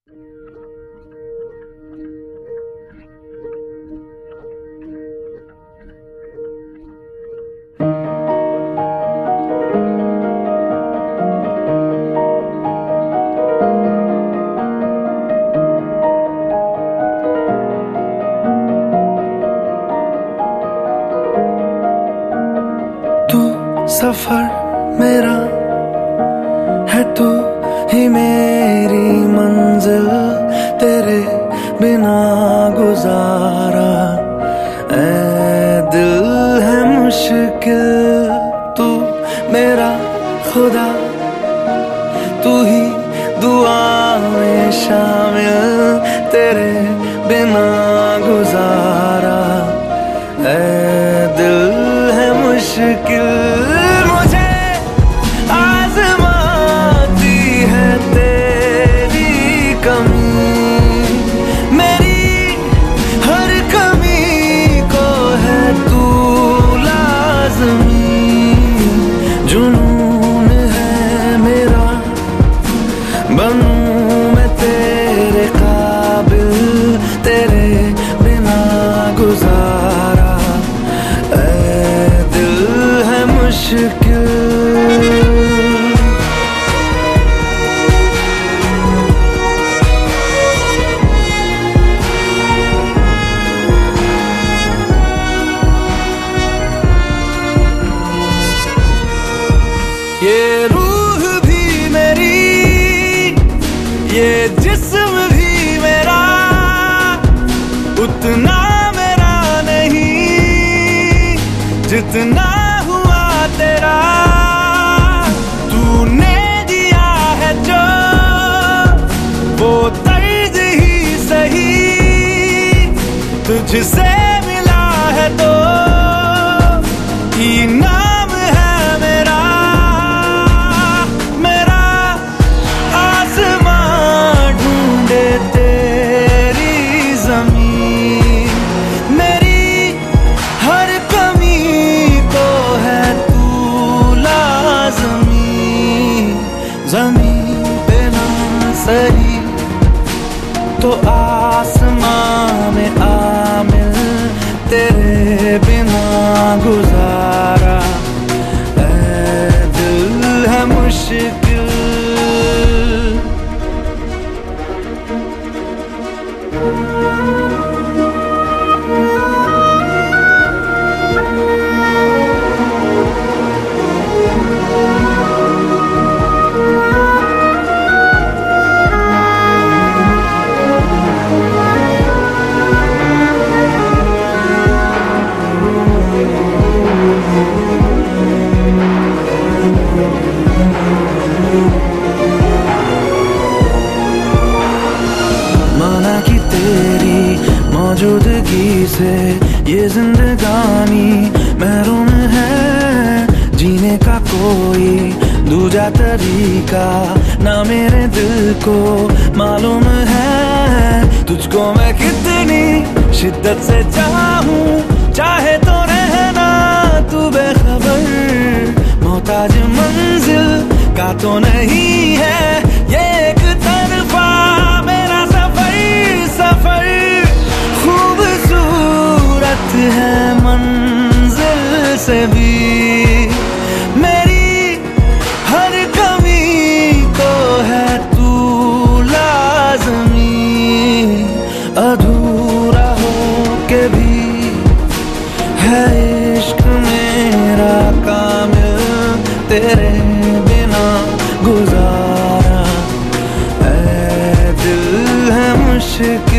तू सफर मेरा है, तू ही मेरी मंजिल, तेरे बिना गुजारा ऐ दिल है मुश्किल। तू मेरा खुदा, तू ही दुआ में शामिल, तेरे बिना गुजारा ऐ दिल है मुश्किल। मुझे आज़माती है तेरी कमी, मेरी हर कमी को है तू लाज़मी। जुनून है मेरा, बनूं मैं तेरे काबिल, तेरे बिना गुजारा ऐ दिल है मुश्किल। ये रूह भी मेरी, ये जिस्म भी मेरा, उतना मेरा नहीं जितना हुआ तेरा। तूने दिया है जो वो तर्ज ही सही, तुझसे मिला है तो इनाम है मेरा। मेरा आसमां ढूंढे तेरी ज़मीन, मेरी हर कमी को है तू लाज़मी। ज़मीन पे ना सही तो आसमां में आमिल, तेरे बिना गुजारा ऐ दिल है मुश्किल। माना कि तेरी मौजूदगी से ये जिंदगानी महरूम है, जीने का कोई दूजा तरीका ना मेरे दिल को मालूम है। तुझको मैं कितनी शिद्दत से चाहूं, चाहे तो रहना तू बेखबर, मोहताज मंजिल का तो नहीं है ये एक तरफा मेरा सफर। सफर खूबसूरत है मंजिल से भी, मेरी हर कमी को है तू लाज़मी। अधूरा हो के भी है इश्क मेरा कामिल, तेरे बिना गुजारा ऐ दिल है मुश्किल।